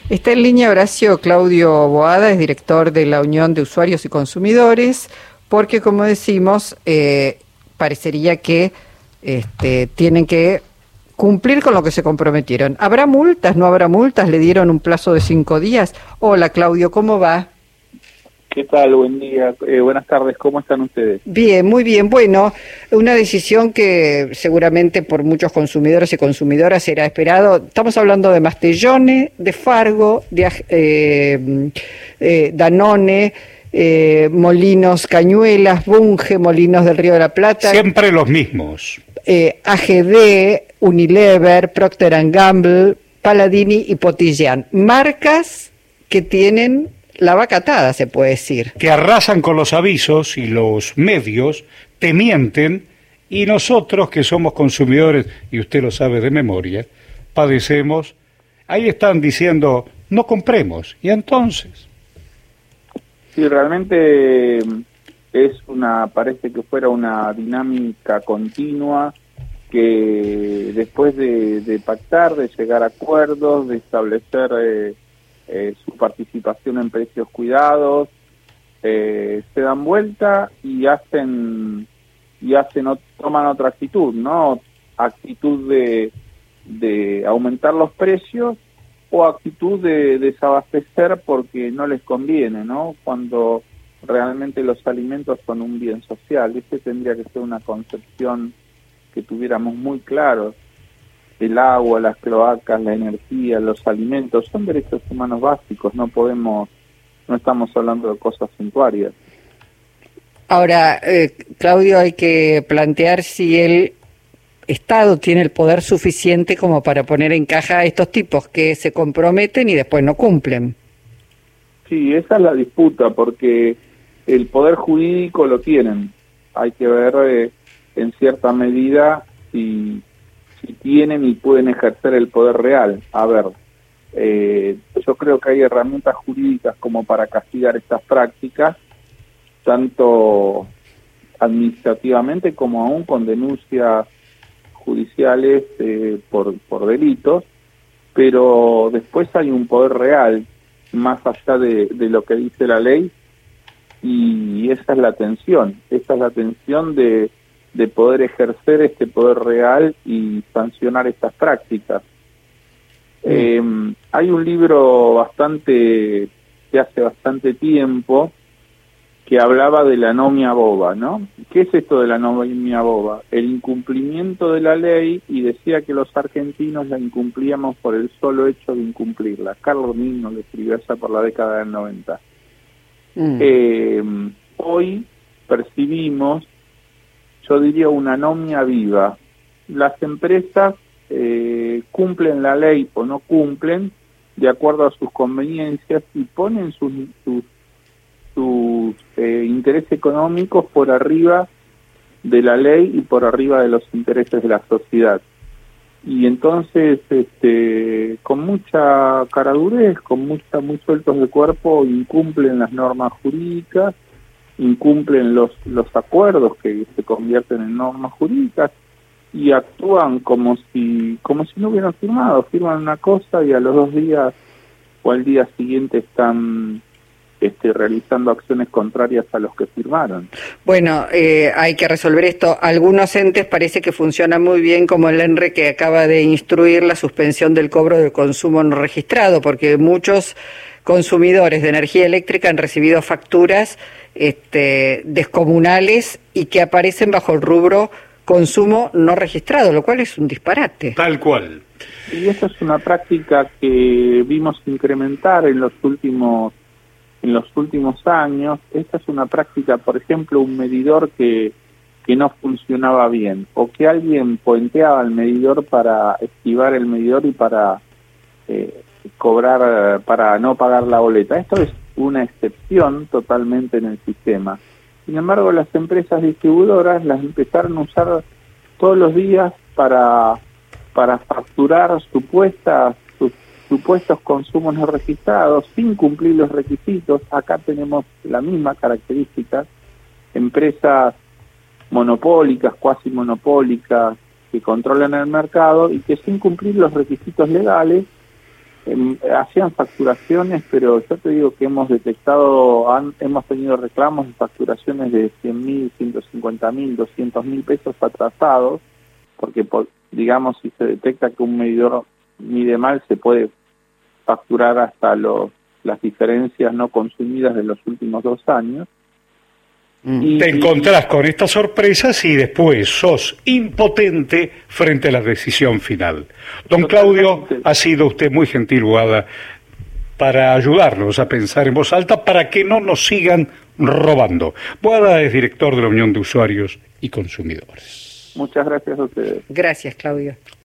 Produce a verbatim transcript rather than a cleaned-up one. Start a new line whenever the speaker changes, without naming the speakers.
Está en línea Horacio Claudio Boada, es director de la Unión de Usuarios y Consumidores, porque como decimos, eh, parecería que este, tienen que cumplir con lo que se comprometieron. ¿Habrá multas? ¿No habrá multas? ¿Le dieron un plazo de cinco días? Hola Claudio, ¿cómo va?
¿Qué tal? Buen día. Eh, buenas tardes. ¿Cómo están ustedes?
Bien, muy bien. Bueno, una decisión que seguramente por muchos consumidores y consumidoras será esperado. Estamos hablando de Mastellone, de Fargo, de eh, eh, Danone, eh, Molinos Cañuelas, Bunge, Molinos del Río de la Plata.
Siempre los mismos.
Eh, A G D, Unilever, Procter and Gamble, Paladini y Potillian. Marcas que tienen la vaca atada, se puede decir.
Que arrasan con los avisos y los medios te mienten, y nosotros que somos consumidores, y usted lo sabe de memoria, padecemos. Ahí están diciendo, no compremos, y entonces...
Sí, realmente es una, parece que fuera una dinámica continua que después de, de pactar, de llegar a acuerdos, de establecer... Eh, Eh, su participación en precios cuidados, eh, se dan vuelta y hacen y hacen toman otra actitud, ¿no? Actitud de, de aumentar los precios o actitud de desabastecer porque no les conviene, ¿no? Cuando realmente los alimentos son un bien social. Este tendría que ser una concepción que tuviéramos muy claro. El agua, las cloacas, la energía, los alimentos, son derechos humanos básicos, no podemos, no estamos hablando de cosas suntuarias.
Ahora, eh, Claudio, hay que plantear si el Estado tiene el poder suficiente como para poner en caja a estos tipos que se comprometen y después no cumplen.
Sí, esa es la disputa, porque el poder jurídico lo tienen. Hay que ver eh, en cierta medida si... si tienen y pueden ejercer el poder real. A ver, eh, yo creo que hay herramientas jurídicas como para castigar estas prácticas, tanto administrativamente como aún con denuncias judiciales eh, por, por delitos, pero después hay un poder real, más allá de, de lo que dice la ley, y esa es la tensión, esa es la tensión de de poder ejercer este poder real y sancionar estas prácticas. Mm. Eh, hay un libro bastante, de hace bastante tiempo, que hablaba de la anomia boba, ¿no? ¿Qué es esto de la anomia boba? El incumplimiento de la ley, y decía que los argentinos la incumplíamos por el solo hecho de incumplirla. Carlos Nino lo escribió esa por la década del noventa. Mm. Eh, hoy percibimos, yo diría, una anomia viva. Las empresas eh, cumplen la ley o no cumplen de acuerdo a sus conveniencias y ponen sus, sus, sus eh, intereses económicos por arriba de la ley y por arriba de los intereses de la sociedad. Y entonces, este, con mucha caradurez, con mucha, muy sueltos de cuerpo, incumplen las normas jurídicas, incumplen los los acuerdos que se convierten en normas jurídicas y actúan como si como si no hubieran firmado, firman una cosa y a los dos días o al día siguiente están este, realizando acciones contrarias a los que firmaron.
Bueno, eh, hay que resolver esto. Algunos entes parece que funcionan muy bien, como el ENRE, que acaba de instruir la suspensión del cobro del consumo no registrado, porque muchos consumidores de energía eléctrica han recibido facturas este, descomunales y que aparecen bajo el rubro consumo no registrado, lo cual es un disparate.
Tal cual.
Y esa es una práctica que vimos incrementar en los últimos en los últimos años. Esta es una práctica, por ejemplo, un medidor que que no funcionaba bien, o que alguien puenteaba el medidor para esquivar el medidor y para eh, cobrar, para no pagar la boleta. Esto es una excepción totalmente en el sistema. Sin embargo, las empresas distribuidoras las empezaron a usar todos los días para para facturar supuestas sus supuestos consumos no registrados sin cumplir los requisitos. Acá tenemos la misma característica: empresas monopólicas, cuasi monopólicas, que controlan el mercado y que sin cumplir los requisitos legales eh, hacían facturaciones, pero yo te digo que hemos detectado, han, hemos tenido reclamos de facturaciones de cien mil, ciento cincuenta mil, doscientos mil pesos atrasados, porque por, digamos, si se detecta que un medidor mide mal, se puede facturar hasta los, las diferencias no consumidas de los últimos dos años.
Y, te encontrás con estas sorpresas y después sos impotente frente a la decisión final. Don Claudio, ha sido usted muy gentil, Boada, para ayudarnos a pensar en voz alta para que no nos sigan robando. Boada es director de la Unión de Usuarios y Consumidores.
Muchas gracias a ustedes.
Gracias, Claudio.